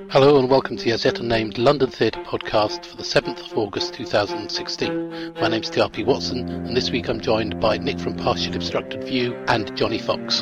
Hello and welcome to the as yet unnamed London Theatre podcast for the 7th of August 2016. My name's TRP Watson and this week I'm joined by Nick from Partially Obstructed View and Johnny Fox.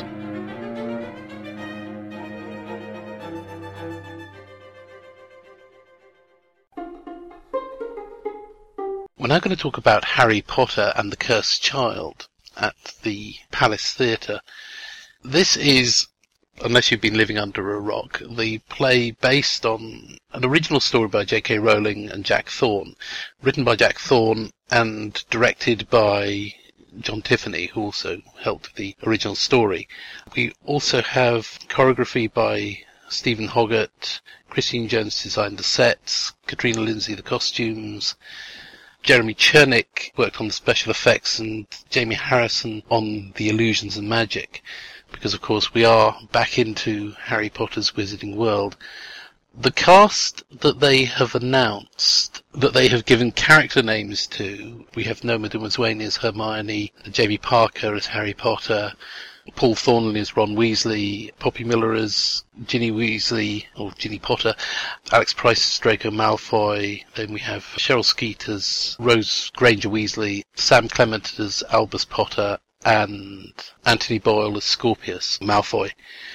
We're now going to talk about Harry Potter and the Cursed Child at the Palace Theatre. This is, unless you've been living under a rock, the play based on an original story by J.K. Rowling and Jack Thorne, written by Jack Thorne and directed by John Tiffany, who also helped with the original story. We also have choreography by Stephen Hoggart, Christine Jones designed the sets, Katrina Lindsay the costumes, Jeremy Chernick worked on the special effects, and Jamie Harrison on the illusions and magic. Because, of course, we are back into Harry Potter's Wizarding World. The cast that they have announced, that they have given character names to, we have Noma Dumezweni as Hermione, Jamie Parker as Harry Potter, Paul Thornley as Ron Weasley, Poppy Miller as Ginny Weasley, or Ginny Potter, Alex Price as Draco Malfoy, then we have Cheryl Skeet as Rose Granger Weasley, Sam Clement as Albus Potter, and Anthony Boyle as Scorpius Malfoy.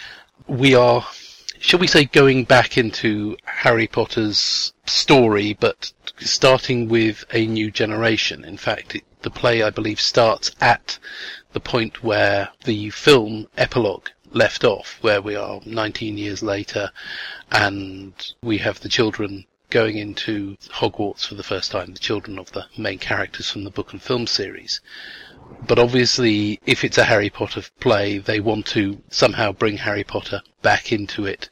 We are, shall we say, going back into Harry Potter's story, but starting with a new generation. In fact, the play, I believe, starts at the point where the film epilogue left off, where we are 19 years later, and we have the children going into Hogwarts for the first time, the children of the main characters from the book and film series. But obviously, if it's a Harry Potter play, they want to somehow bring Harry Potter back into it.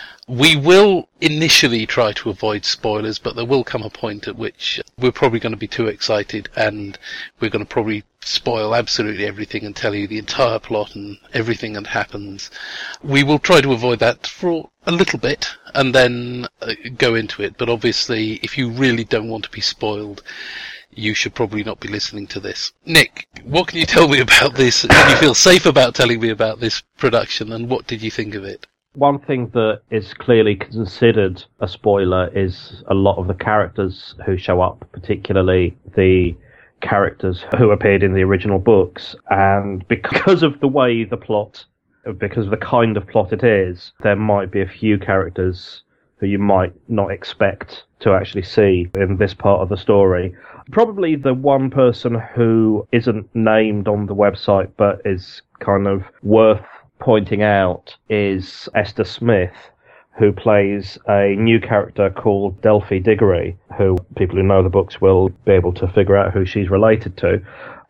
We will initially try to avoid spoilers, but there will come a point at which we're probably going to be too excited and we're going to probably spoil absolutely everything and tell you the entire plot and everything that happens. We will try to avoid that for a little bit and then go into it. But obviously, if you really don't want to be spoiled, you should probably not be listening to this. Nick, what can you tell me about this? Can you feel safe about telling me about this production, and what did you think of it? One thing that is clearly considered a spoiler is a lot of the characters who show up, particularly the characters who appeared in the original books. And because of the way the plot, because of the kind of plot it is, there might be a few characters who you might not expect to actually see in this part of the story. Probably the one person who isn't named on the website but is kind of worth pointing out is Esther Smith, who plays a new character called Delphi Diggory, who people who know the books will be able to figure out who she's related to.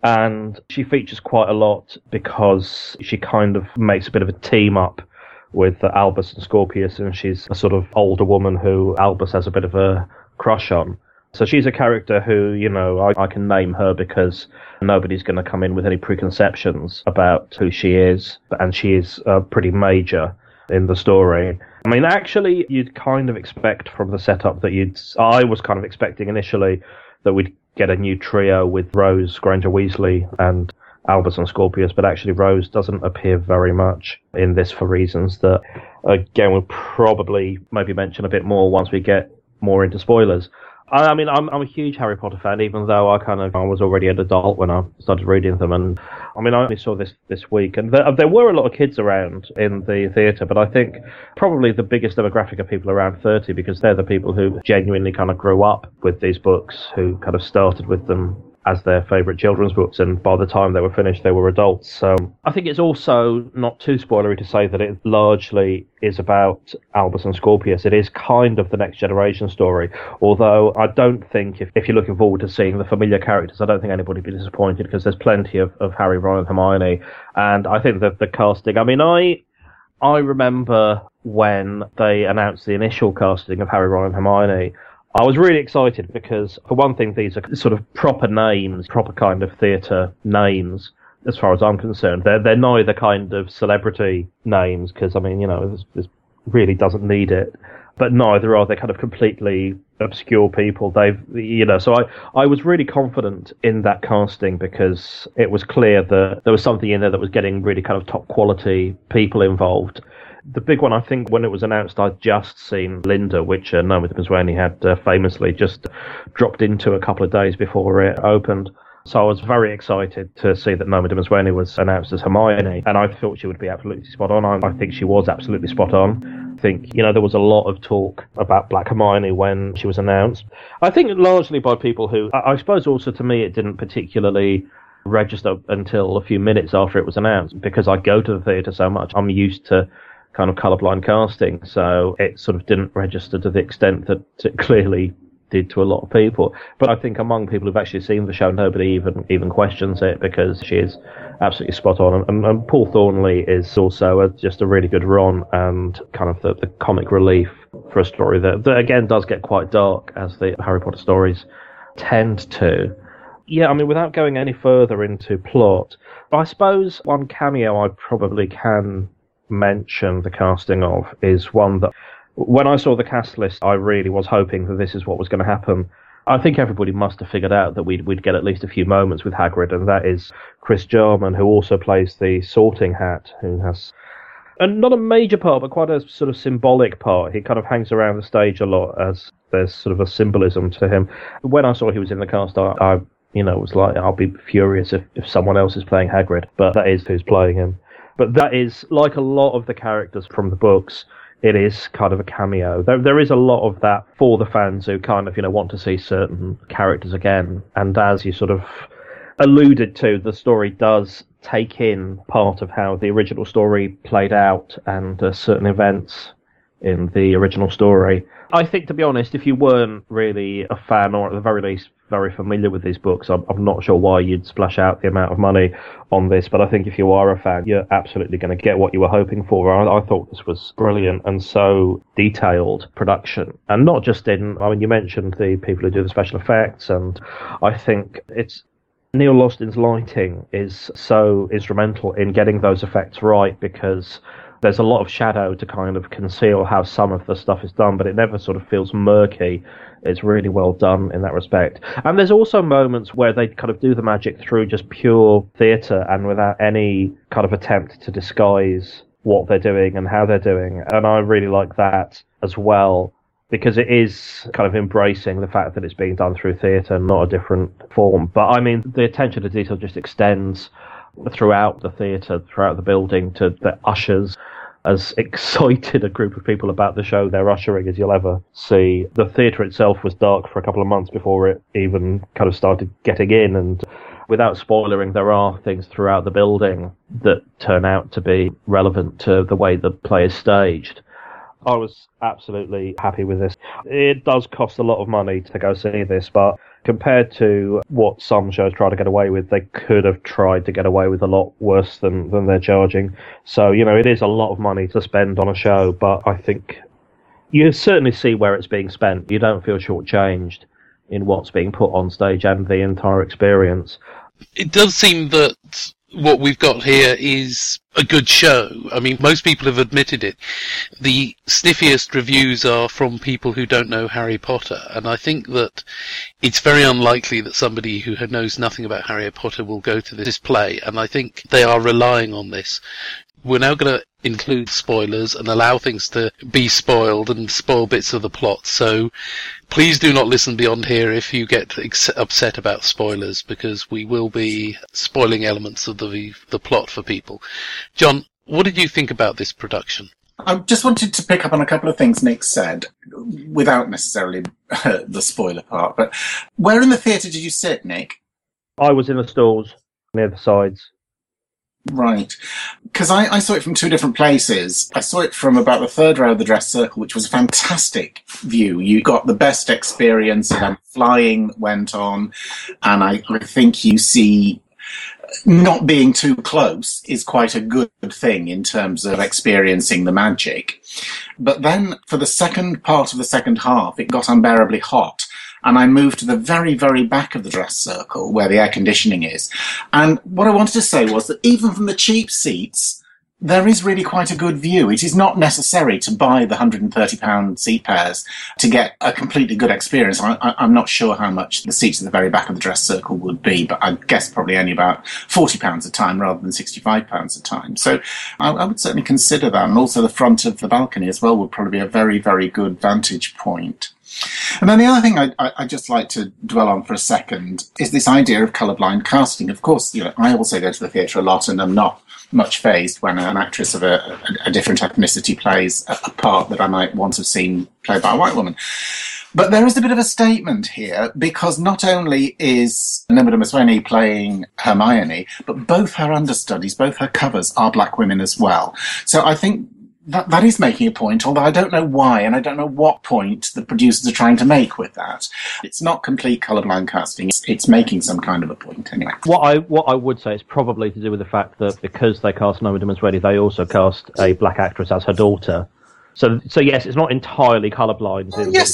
And she features quite a lot because she kind of makes a bit of a team up with Albus and Scorpius, and she's a sort of older woman who Albus has a bit of a crush on. So she's a character who, you know, I can name her because nobody's going to come in with any preconceptions about who she is, and she is pretty major in the story. I mean, actually, you'd kind of expect from the setup that I was kind of expecting initially that we'd get a new trio with Rose Granger Weasley and Albus and Scorpius, but actually Rose doesn't appear very much in this for reasons that, again, we'll probably maybe mention a bit more once we get more into spoilers. I mean, I'm a huge Harry Potter fan, even though I was already an adult when I started reading them. And I mean, I only saw this week, and there were a lot of kids around in the theatre, but I think probably the biggest demographic are people around 30, because they're the people who genuinely kind of grew up with these books, who kind of started with them as their favourite children's books, and by the time they were finished, they were adults. So I think it's also not too spoilery to say that it largely is about Albus and Scorpius. It is kind of the next generation story, although I don't think, if you're looking forward to seeing the familiar characters, I don't think anybody will be disappointed, because there's plenty of Harry, Ron and Hermione, and I think that the casting, I mean, I remember when they announced the initial casting of Harry, Ron and Hermione, I was really excited because, for one thing, these are sort of proper names, proper kind of theatre names, as far as I'm concerned. They're neither kind of celebrity names, because, I mean, you know, this really doesn't need it, but neither are they kind of completely obscure people. So I was really confident in that casting because it was clear that there was something in there that was getting really kind of top quality people involved. The big one, I think, when it was announced, I'd just seen Linda, which Nomad Mizrahi had famously just dropped into a couple of days before it opened. So I was very excited to see that Nomad Mizrahi was announced as Hermione, and I thought she would be absolutely spot on. I think she was absolutely spot on. I think, there was a lot of talk about Black Hermione when she was announced. I think largely by people who, I suppose also to me, it didn't particularly register until a few minutes after it was announced, because I go to the theatre so much. I'm used to kind of colourblind casting, so it sort of didn't register to the extent that it clearly did to a lot of people. But I think among people who've actually seen the show, nobody even questions it, because she is absolutely spot on. And Paul Thornley is also just a really good Ron, and kind of the comic relief for a story that again does get quite dark, as the Harry Potter stories tend to. Yeah, I mean, without going any further into plot, I suppose one cameo I probably can mention the casting of is one that, when I saw the cast list, I really was hoping that this is what was going to happen. I think everybody must have figured out that we'd get at least a few moments with Hagrid, and that is Chris Jarman, who also plays the Sorting Hat, who has not a major part, but quite a sort of symbolic part. He kind of hangs around the stage a lot, as there's sort of a symbolism to him. When I saw he was in the cast, I was like, I'll be furious if someone else is playing Hagrid, but that is who's playing him. But that is, like a lot of the characters from the books, it is kind of a cameo. There is a lot of that for the fans who kind of, want to see certain characters again. And as you sort of alluded to, the story does take in part of how the original story played out, and certain events in the original story. I think, to be honest, if you weren't really a fan, or at the very least very familiar with these books, I'm not sure why you'd splash out the amount of money on this, but I think if you are a fan, you're absolutely going to get what you were hoping for. I thought this was brilliant, and so detailed production. And not just you mentioned the people who do the special effects, and I think it's Neil Lostin's lighting is so instrumental in getting those effects right, because there's a lot of shadow to kind of conceal how some of the stuff is done, but it never sort of feels murky. It's really well done in that respect. And there's also moments where they kind of do the magic through just pure theatre and without any kind of attempt to disguise what they're doing and how they're doing. And I really like that as well, because it is kind of embracing the fact that it's being done through theatre, not a different form. But I mean, the attention to detail just extends throughout the theatre, throughout the building, to the ushers. As excited a group of people about the show they're ushering as you'll ever see. The theatre itself was dark for a couple of months before it even kind of started getting in, and without spoilering, there are things throughout the building that turn out to be relevant to the way the play is staged. I was absolutely happy with this. It does cost a lot of money to go see this, but compared to what some shows try to get away with, they could have tried to get away with a lot worse than they're charging. So, it is a lot of money to spend on a show, but I think you certainly see where it's being spent. You don't feel shortchanged in what's being put on stage and the entire experience. It does seem that what we've got here is a good show. I mean, most people have admitted it. The sniffiest reviews are from people who don't know Harry Potter, and I think that it's very unlikely that somebody who knows nothing about Harry Potter will go to this play, and I think they are relying on this. We're now going to include spoilers and allow things to be spoiled and spoil bits of the plot, so please do not listen beyond here if you get upset about spoilers, because we will be spoiling elements of the plot for people. John, what did you think about this production? I just wanted to pick up on a couple of things Nick said, without necessarily the spoiler part, but where in the theatre did you sit, Nick? I was in the stalls near the sides. Right. Because I saw it from two different places. I saw it from about the third row of the dress circle, which was a fantastic view. You got the best experience, and flying went on, and I think you see not being too close is quite a good thing in terms of experiencing the magic. But then for the second part of the second half, it got unbearably hot. And I moved to the very, very back of the dress circle where the air conditioning is. And what I wanted to say was that even from the cheap seats, there is really quite a good view. It is not necessary to buy the £130 seat pairs to get a completely good experience. I'm not sure how much the seats at the very back of the dress circle would be, but I guess probably only about £40 a time rather than £65 a time. So I would certainly consider that. And also the front of the balcony as well would probably be a very, very good vantage point. And then the other thing I'd just like to dwell on for a second is this idea of colourblind casting. Of course, I also go to the theatre a lot, and I'm not much fazed when an actress of a different ethnicity plays a part that I might once have seen played by a white woman. But there is a bit of a statement here, because not only is Nima Dumeswini playing Hermione, but both her understudies, both her covers, are black women as well. So I think that is making a point, although I don't know why, and I don't know what point the producers are trying to make with that. It's not complete colourblind casting. It's making some kind of a point, anyway. What I would say is probably to do with the fact that because they cast Noma Dumeswini, they also cast a black actress as her daughter. So yes, it's not entirely colourblind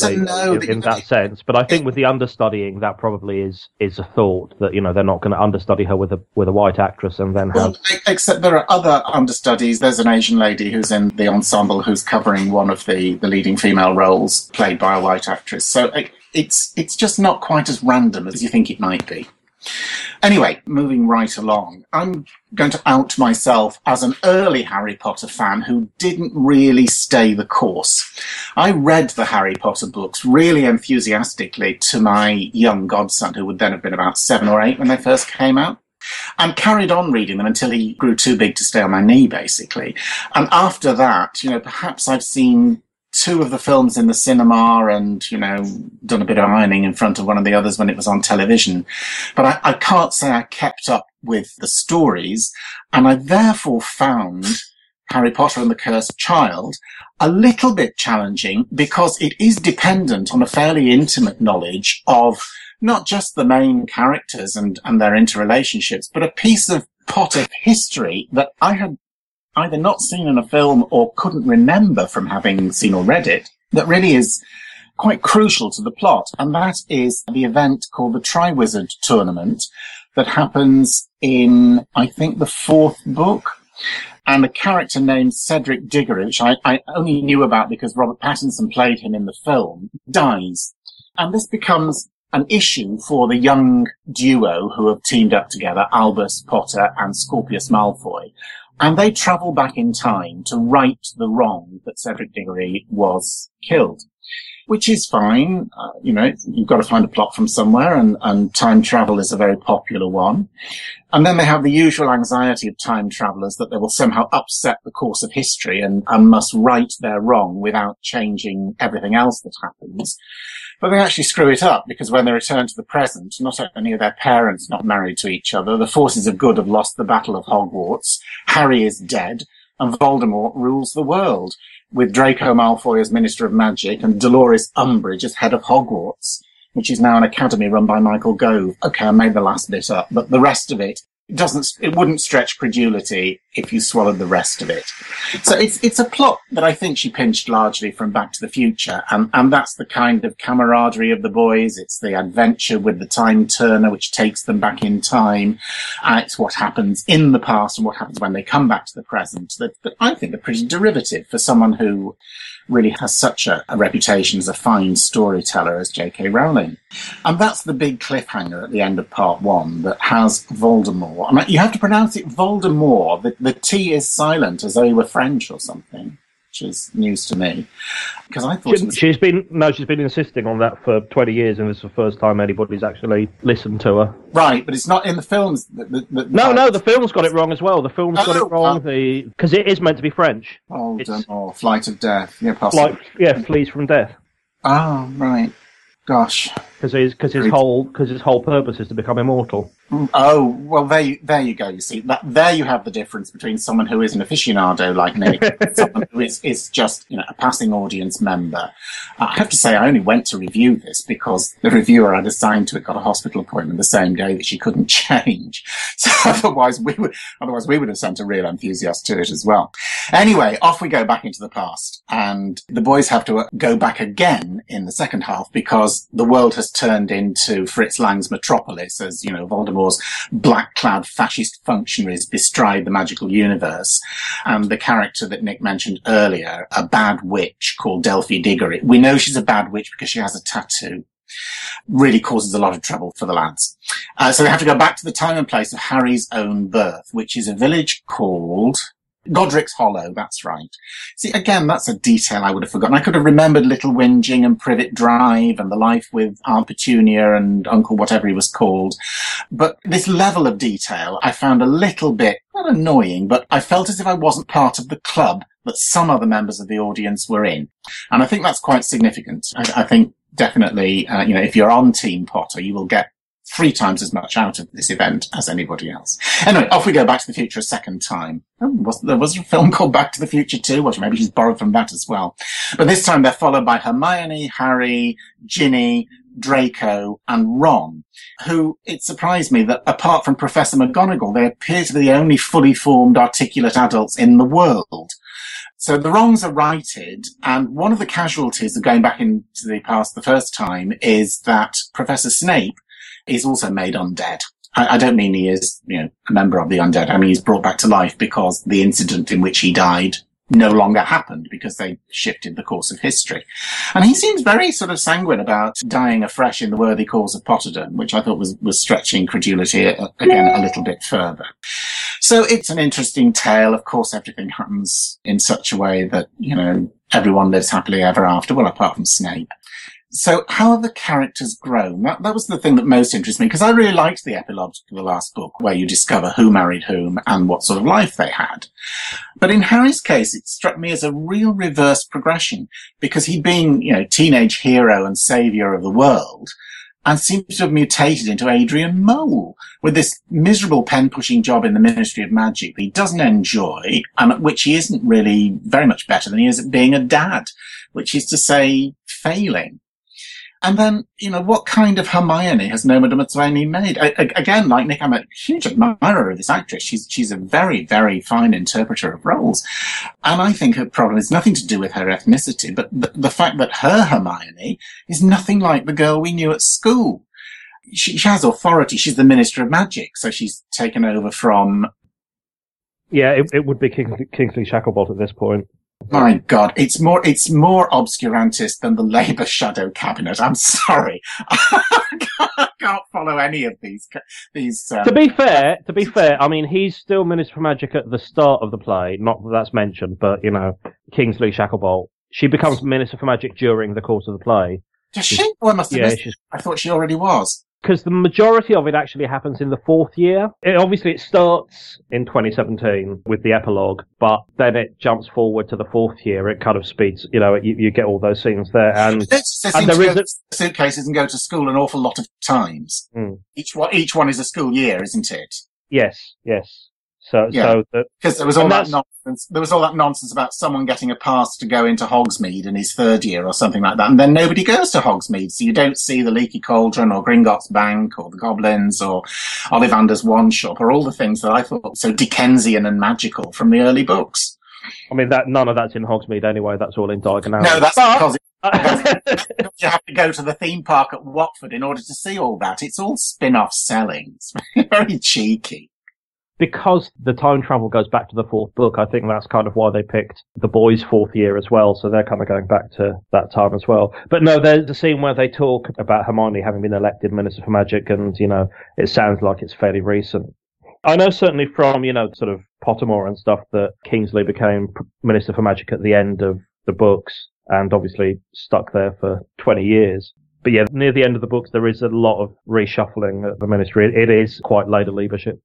in that sense, but I think with the understudying, that probably is a thought that they're not going to understudy her with a white actress and then have. Except there are other understudies. There's an Asian lady who's in the ensemble who's covering one of the leading female roles, played by a white actress. So it's just not quite as random as you think it might be. Anyway, moving right along, I'm going to out myself as an early Harry Potter fan who didn't really stay the course. I read the Harry Potter books really enthusiastically to my young godson, who would then have been about 7 or 8 when they first came out, and carried on reading them until he grew too big to stay on my knee, basically. And after that, perhaps I've seen 2 of the films in the cinema and, done a bit of ironing in front of one of the others when it was on television. But I can't say I kept up with the stories, and I therefore found Harry Potter and the Cursed Child a little bit challenging, because it is dependent on a fairly intimate knowledge of not just the main characters and their interrelationships, but a piece of Potter history that I had either not seen in a film or couldn't remember from having seen or read it, that really is quite crucial to the plot. And that is the event called the Triwizard Tournament that happens in, I think, the 4th book. And a character named Cedric Diggory, which I only knew about because Robert Pattinson played him in the film, dies. And this becomes an issue for the young duo who have teamed up together, Albus Potter and Scorpius Malfoy. And they travel back in time to right the wrong that Cedric Diggory was killed, which is fine. You've got to find a plot from somewhere, and time travel is a very popular one. And then they have the usual anxiety of time travelers that they will somehow upset the course of history and must right their wrong without changing everything else that happens. But they actually screw it up, because when they return to the present, not only are their parents not married to each other, the forces of good have lost the Battle of Hogwarts, Harry is dead, and Voldemort rules the world, with Draco Malfoy as Minister of Magic and Dolores Umbridge as head of Hogwarts, which is now an academy run by Michael Gove. Okay, I made the last bit up, but the rest of it wouldn't stretch credulity if you swallowed the rest of it. So it's a plot that I think she pinched largely from Back to the Future, and that's the kind of camaraderie of the boys. It's the adventure with the time turner, which takes them back in time. It's what happens in the past and what happens when they come back to the present that I think are pretty derivative for someone who really has such a reputation as a fine storyteller as J.K. Rowling. And that's the big cliffhanger at the end of part 1 that has Voldemort. And you have to pronounce it Voldemort. The T is silent, as though he were French or something, which is news to me. Because I thought she's been insisting on that for 20 years, and it's the first time anybody's actually listened to her. Right, but it's not in the films. No, the film's got it wrong as well. The film's got it wrong because it is meant to be French. Flight of Death. Yeah, possibly. Flees from death. Oh, right. Gosh. Because his whole purpose is to become immortal. Oh, well, there you go. You see, there you have the difference between someone who is an aficionado like me and someone who is just, a passing audience member. I have to say, I only went to review this because the reviewer I'd assigned to it got a hospital appointment the same day that she couldn't change. So otherwise we would have sent a real enthusiast to it as well. Anyway, off we go back into the past, and the boys have to go back again in the second half because the world has turned into Fritz Lang's Metropolis as, Voldemort's black-clad fascist functionaries bestride the magical universe. And the character that Nick mentioned earlier, a bad witch called Delphi Diggory. We know she's a bad witch because she has a tattoo. Really causes a lot of trouble for the lads. So they have to go back to the time and place of Harry's own birth, which is a village called Godric's Hollow, that's right. See, again, that's a detail I would have forgotten. I could have remembered Little Whinging and Privet Drive and the life with Aunt Petunia and Uncle whatever he was called. But this level of detail I found a little bit, not annoying, but I felt as if I wasn't part of the club that some other members of the audience were in. And I think that's quite significant. I think definitely, if you're on Team Potter, you will get 3 times as much out of this event as anybody else. Anyway, off we go, Back to the Future a second time. There was a film called Back to the Future 2, or maybe she's borrowed from that as well. But this time they're followed by Hermione, Harry, Ginny, Draco, and Ron, who, it surprised me that apart from Professor McGonagall, they appear to be the only fully formed, articulate adults in the world. So the wrongs are righted, and one of the casualties of going back into the past the first time is that Professor Snape is also made undead. I don't mean he is, a member of the undead. I mean he's brought back to life because the incident in which he died no longer happened because they shifted the course of history. And he seems very sort of sanguine about dying afresh in the worthy cause of Potterdam, which I thought was stretching credulity again a little bit further. So it's an interesting tale. Of course, everything happens in such a way that, everyone lives happily ever after, well, apart from Snape. So how have the characters grown? That was the thing that most interested me, because I really liked the epilogue to the last book, where you discover who married whom and what sort of life they had. But in Harry's case, it struck me as a real reverse progression, because he'd been, teenage hero and saviour of the world, and seems to have mutated into Adrian Mole, with this miserable pen-pushing job in the Ministry of Magic that he doesn't enjoy, and at which he isn't really very much better than he is at being a dad, which is to say, failing. And then, what kind of Hermione has Noma Dumont-Swain made? Again, like Nick, I'm a huge admirer of this actress. She's a very, very fine interpreter of roles. And I think her problem is nothing to do with her ethnicity, but the fact that her Hermione is nothing like the girl we knew at school. She has authority. She's the Minister of Magic, so she's taken over from... Yeah, it would be Kingsley Shacklebolt at this point. My God, it's more obscurantist than the Labour shadow cabinet. I'm sorry, I can't follow any of these. To be fair, I mean he's still Minister for Magic at the start of the play. Not that that's mentioned, but Kingsley Shacklebolt. She becomes Minister for Magic during the course of the play. Does she? Well, I must have missed. I thought she already was. Because the majority of it actually happens in the 4th year. It starts in 2017 with the epilogue, but then it jumps forward to the 4th year. It kind of speeds, you get all those scenes there. And there is suitcases and go to school an awful lot of times. Mm. Each one is a school year, isn't it? Yes. Because there was all that nonsense. There was all that nonsense about someone getting a pass to go into Hogsmeade in his 3rd year or something like that, and then nobody goes to Hogsmeade, so you don't see the Leaky Cauldron or Gringotts Bank or the Goblins or Ollivander's Wand Shop or all the things that I thought were so Dickensian and magical from the early books. I mean, none of that's in Hogsmeade anyway. That's all in Diagon Alley. No, that's because you have to go to the theme park at Watford in order to see all that. It's all spin-off selling. It's very cheeky. Because the time travel goes back to the 4th book, I think that's kind of why they picked the boys' 4th year as well, so they're kind of going back to that time as well. But no, there's a scene where they talk about Hermione having been elected Minister for Magic, and, it sounds like it's fairly recent. I know certainly from, sort of Pottermore and stuff that Kingsley became Minister for Magic at the end of the books, and obviously stuck there for 20 years. But yeah, near the end of the books, there is a lot of reshuffling at the Ministry. It is quite later leadership.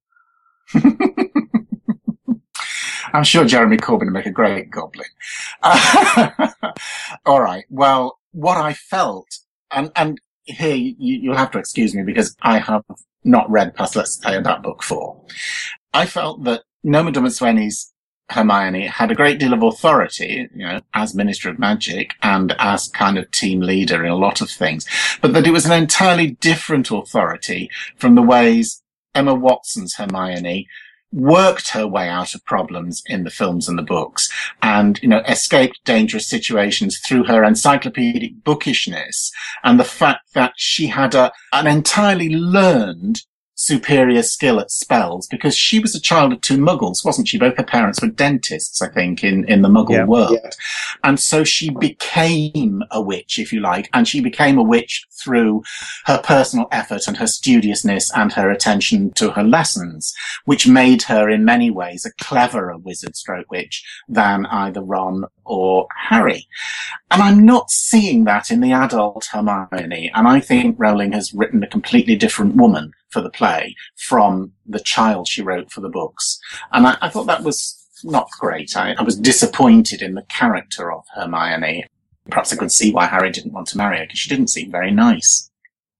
I'm sure Jeremy Corbyn would make a great goblin. All right. Well, what I felt, and here you'll have to excuse me because I have not read past Let's Say That book 4. I felt that Noma Dumont-Swain's Hermione had a great deal of authority, as Minister of Magic and as kind of team leader in a lot of things, but that it was an entirely different authority from the ways Emma Watson's Hermione worked her way out of problems in the films and the books and, escaped dangerous situations through her encyclopedic bookishness and the fact that she had an entirely learned superior skill at spells because she was a child of two muggles, wasn't she? Both her parents were dentists, I think, in the muggle world. Yeah. And so she became a witch, if you like, and she became a witch through her personal effort and her studiousness and her attention to her lessons, which made her in many ways a cleverer wizard stroke witch than either Ron or Harry. And I'm not seeing that in the adult Hermione, and I think Rowling has written a completely different woman for the play from the child she wrote for the books. And I thought that was not great. I was disappointed in the character of Hermione. Perhaps I could see why Harry didn't want to marry her, because she didn't seem very nice.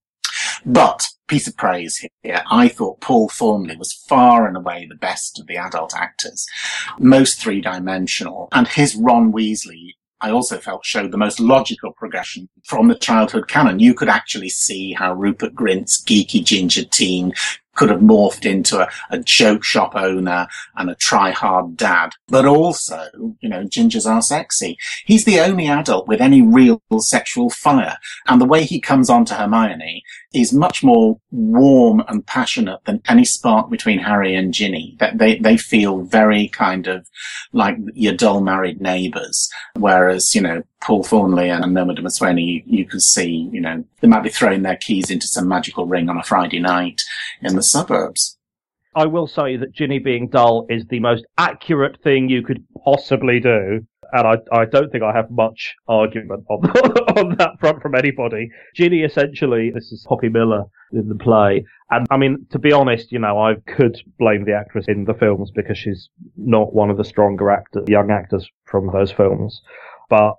But, piece of praise here, I thought Paul Thornley was far and away the best of the adult actors, most three-dimensional, and his Ron Weasley I also felt showed the most logical progression from the childhood canon. You could actually see how Rupert Grint's geeky ginger teen could have morphed into a joke shop owner and a try-hard dad. But also, gingers are sexy. He's the only adult with any real sexual fire. And the way he comes on to Hermione is much more warm and passionate than any spark between Harry and Ginny. That they feel very kind of like your dull married neighbours. Whereas, Paul Thornley and Noma de Moswani, you could see, they might be throwing their keys into some magical ring on a Friday night in the suburbs. I will say that Ginny being dull is the most accurate thing you could possibly do. And I don't think I have much argument on, on that front from anybody. Ginny essentially, this is Poppy Miller in the play. And I mean, to be honest, I could blame the actress in the films because she's not one of the stronger young actors from those films. But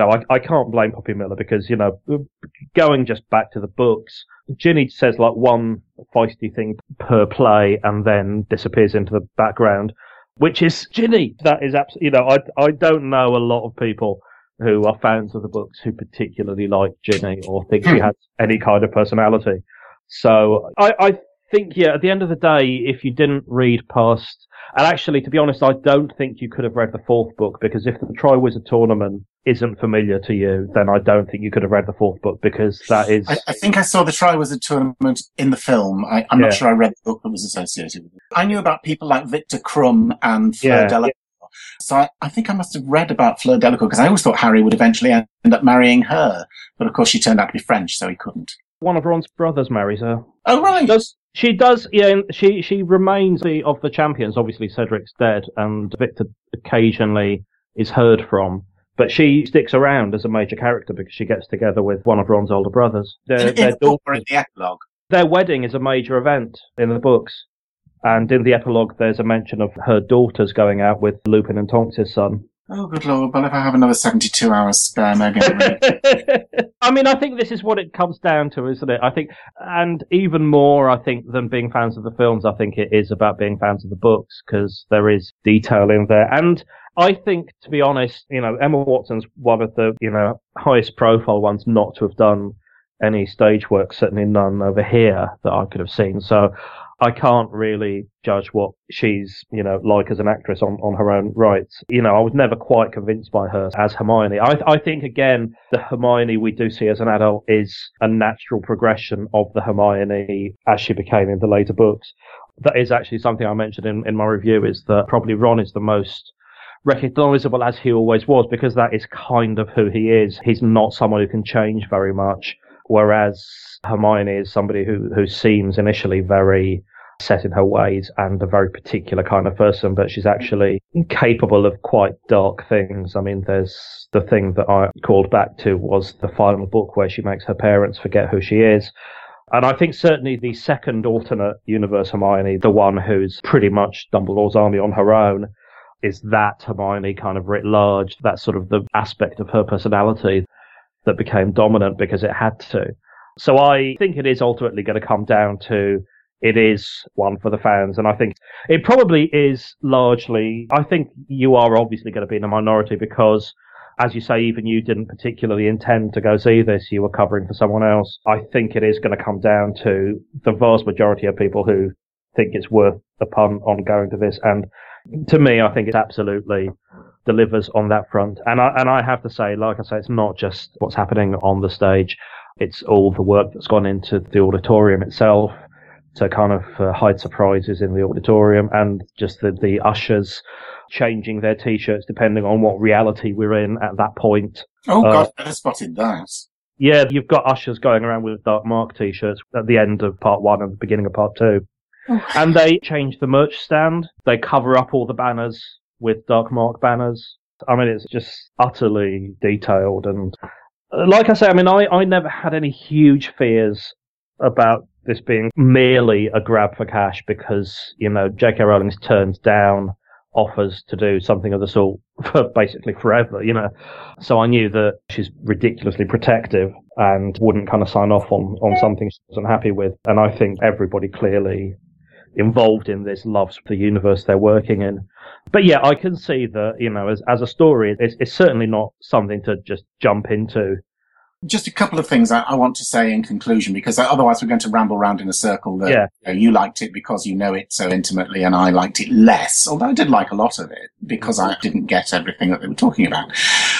I can't blame Poppy Miller because, going just back to the books, Ginny says like one feisty thing per play and then disappears into the background, which is Ginny. That is absolutely, I don't know a lot of people who are fans of the books who particularly like Ginny or think she has any kind of personality. So I think, at the end of the day, if you didn't read past, and actually, to be honest, I don't think you could have read the fourth book because if the Triwizard Tournament isn't familiar to you, then I don't think you could have read the fourth book because that is... I think I saw the Triwizard Tournament in the film. I'm not sure I read the book that was associated with it. I knew about people like Victor Krum and Fleur Delacour. So I think I must have read about Fleur Delacour because I always thought Harry would eventually end up marrying her. But of course she turned out to be French, so he couldn't. One of Ron's brothers marries her. Oh, right. She does, she remains of the champions. Obviously, Cedric's dead, and Victor occasionally is heard from. But she sticks around as a major character because she gets together with one of Ron's older brothers. In the book or in the epilogue? Their wedding is a major event in the books. And in the epilogue, there's a mention of her daughters going out with Lupin and Tonks' son. Oh, good Lord. Well, if I have another 72 hours spare, maybe I'll read. I mean, I think this is what it comes down to, isn't it? I think, and even more, I think, than being fans of the films, I think it is about being fans of the books, because there is detail in there. And I think, to be honest, Emma Watson's one of the, highest profile ones not to have done any stage work, certainly none over here that I could have seen. So I can't really judge what she's, like as an actress on her own rights. I was never quite convinced by her as Hermione. I think, again, the Hermione we do see as an adult is a natural progression of the Hermione as she became in the later books. That is actually something I mentioned in my review, is that probably Ron is the most recognisable as he always was, because that is kind of who he is. He's not someone who can change very much, whereas Hermione is somebody who seems initially very set in her ways and a very particular kind of person, but she's actually capable of quite dark things. I mean, there's the thing that I called back to was the final book where she makes her parents forget who she is. And I think certainly the second alternate universe Hermione, the one who's pretty much Dumbledore's army on her own, is that Hermione kind of writ large. That's sort of the aspect of her personality that became dominant because it had to. So I think it is ultimately going to come down to, it is one for the fans. And I think it probably is largely, I think you are obviously going to be in a minority because, as you say, even you didn't particularly intend to go see this. You were covering for someone else. I think it is going to come down to the vast majority of people who think it's worth upon on going to this. And to me, I think it absolutely delivers on that front. And I have to say, like I say, it's not just what's happening on the stage. It's all the work that's gone into the auditorium itself to kind of hide surprises in the auditorium, and just the ushers changing their T-shirts depending on what reality we're in at that point. Oh, God, I spotted that. Yeah, you've got ushers going around with Dark Mark T-shirts at the end of part 1 and the beginning of part 2. Oh. And they change the merch stand. They cover up all the banners with Dark Mark banners. I mean, it's just utterly detailed. And like I say, I mean, I never had any huge fears about this being merely a grab for cash because, you know, J.K. Rowling's turned down offers to do something of the sort for basically forever, you know. So I knew that she's ridiculously protective and wouldn't kind of sign off on something she wasn't happy with. And I think everybody clearly involved in this loves the universe they're working in. But yeah, I can see that, you know, as a story, it's certainly not something to just jump into. Just a couple of things I want to say in conclusion, because otherwise we're going to ramble around in a circle that you know, you liked it because you know it so intimately and I liked it less, although I did like a lot of it because I didn't get everything that they were talking about.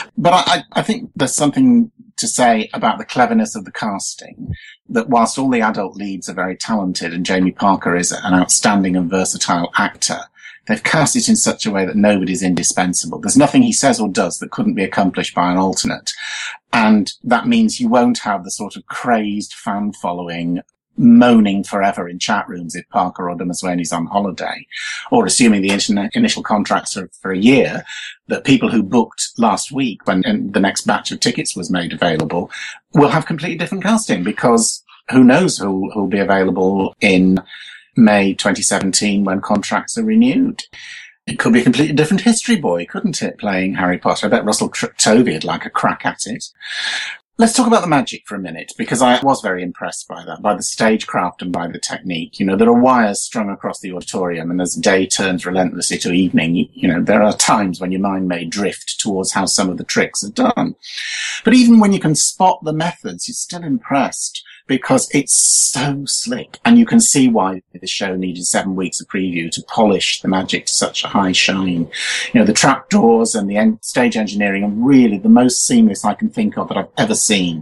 But I think there's something to say about the cleverness of the casting, that whilst all the adult leads are very talented and Jamie Parker is an outstanding and versatile actor, they've cast it in such a way that nobody's indispensable. There's nothing he says or does that couldn't be accomplished by an alternate. And that means you won't have the sort of crazed fan following moaning forever in chat rooms if Parker or Dumaswany's on holiday, or assuming the initial contracts are for a year, that people who booked last week when the next batch of tickets was made available will have completely different casting, because who knows who'll be available in May 2017 when contracts are renewed. It could be a completely different History Boy, couldn't it, playing Harry Potter? I bet Russell Tovey'd like a crack at it. Let's talk about the magic for a minute, because I was very impressed by that, by the stagecraft and by the technique. You know, there are wires strung across the auditorium, and as day turns relentlessly to evening, you know, there are times when your mind may drift towards how some of the tricks are done. But even when you can spot the methods, you're still impressed, because it's so slick, and you can see why the show needed 7 weeks of preview to polish the magic to such a high shine. You know, the trapdoors and the stage engineering are really the most seamless I can think of that I've ever seen.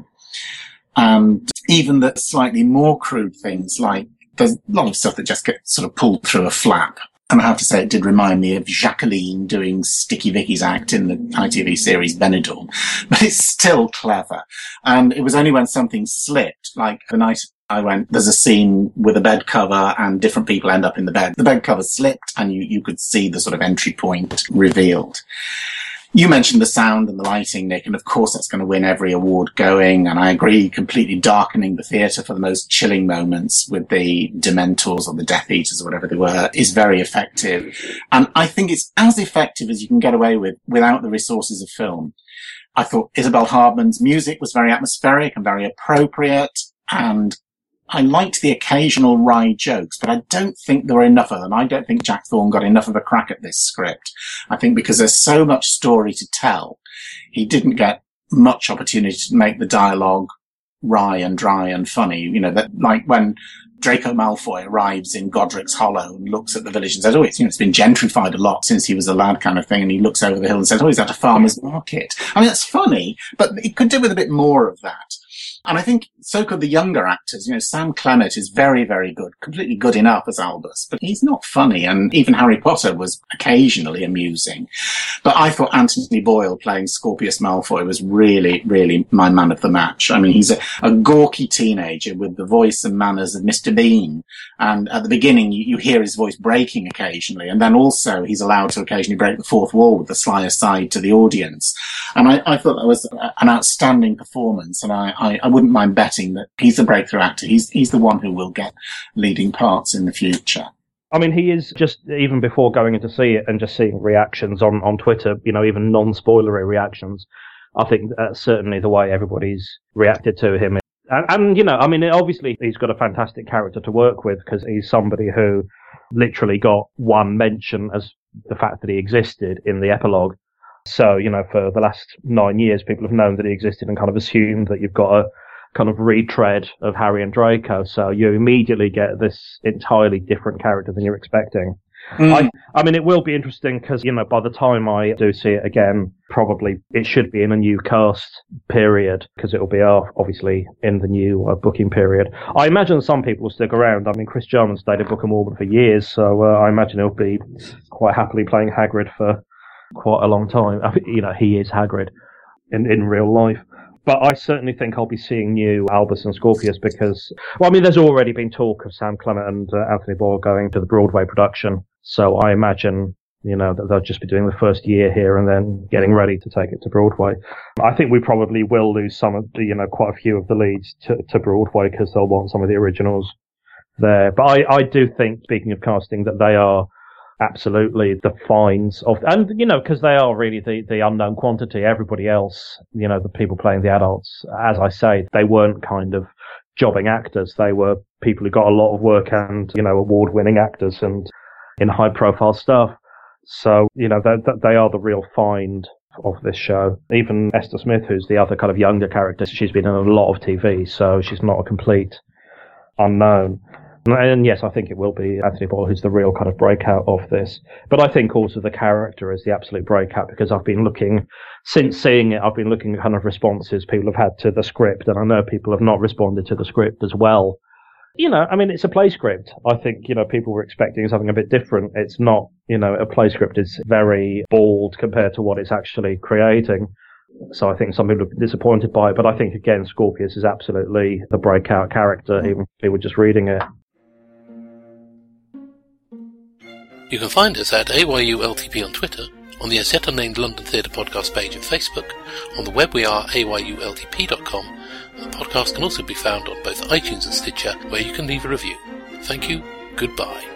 And even the slightly more crude things, like there's a lot of stuff that just gets sort of pulled through a flap. And I have to say, it did remind me of Jacqueline doing Sticky Vicky's act in the ITV series Benidorm. But it's still clever. And it was only when something slipped, like the night I went, there's a scene with a bed cover and different people end up in the bed. The bed cover slipped and you could see the sort of entry point revealed. You mentioned the sound and the lighting, Nick, and of course that's going to win every award going. And I agree, completely darkening the theatre for the most chilling moments with the Dementors or the Death Eaters or whatever they were is very effective. And I think it's as effective as you can get away with without the resources of film. I thought Isabel Hardman's music was very atmospheric and very appropriate, and I liked the occasional wry jokes, but I don't think there were enough of them. I don't think Jack Thorne got enough of a crack at this script. I think because there's so much story to tell, he didn't get much opportunity to make the dialogue wry and dry and funny. You know, that like when Draco Malfoy arrives in Godric's Hollow and looks at the village and says, oh, it's been gentrified a lot since he was a lad kind of thing. And he looks over the hill and says, oh, he's at a farmer's market. I mean, that's funny, but it could do with a bit more of that. And I think so could the younger actors. You know, Sam Clemmett is very, very good, completely good enough as Albus, but he's not funny. And even Harry Potter was occasionally amusing. But I thought Anthony Boyle playing Scorpius Malfoy was really, really my man of the match. I mean, he's a gawky teenager with the voice and manners of Mr. Bean. And at the beginning, you hear his voice breaking occasionally. And then also he's allowed to occasionally break the fourth wall with a sly aside to the audience. And I thought that was an outstanding performance. And I wouldn't mind betting that he's the breakthrough actor. He's the one who will get leading parts in the future. I mean, he is just, even before going in to see it and just seeing reactions on Twitter, you know, even non-spoilery reactions, I think that's certainly the way everybody's reacted to him. And, you know, I mean, obviously he's got a fantastic character to work with because he's somebody who literally got one mention as the fact that he existed in the epilogue. So, you know, for the last 9 years, people have known that he existed and kind of assumed that you've got a kind of retread of Harry and Draco, so you immediately get this entirely different character than you're expecting. I mean, it will be interesting because, by the time I do see it again, probably it should be in a new cast period because it will be obviously in the new booking period. I imagine some people will stick around. I mean, Chris Jarman stayed at Book of Mormon for years, so I imagine he'll be quite happily playing Hagrid for quite a long time. I mean, he is Hagrid in real life. But I certainly think I'll be seeing new Albus and Scorpius because, there's already been talk of Sam Clement and Anthony Boyle going to the Broadway production. So I imagine, that they'll just be doing the first year here and then getting ready to take it to Broadway. I think we probably will lose some of the, quite a few of the leads to Broadway because they'll want some of the originals there. But I do think, speaking of casting, that they are absolutely the finds of, and, because they are really the unknown quantity. Everybody else, the people playing the adults, as I say, they weren't kind of jobbing actors. They were people who got a lot of work and, award-winning actors and in high-profile stuff. So, they are the real find of this show. Even Esther Smith, who's the other kind of younger character, she's been in a lot of TV, so she's not a complete unknown. And yes, I think it will be Anthony Boyle who's the real kind of breakout of this. But I think also the character is the absolute breakout because I've been looking, since seeing it, I've been looking at kind of responses people have had to the script, and I know people have not responded to the script as well. It's a play script. I think, people were expecting something a bit different. It's not, a play script is very bald compared to what it's actually creating. So I think some people are disappointed by it, but I think, again, Scorpius is absolutely the breakout character, even if people were just reading it. You can find us at AYULTP on Twitter, on the As Yet Unnamed London Theatre Podcast page on Facebook. On the web we are ayultp.com, and the podcast can also be found on both iTunes and Stitcher, where you can leave a review. Thank you, goodbye.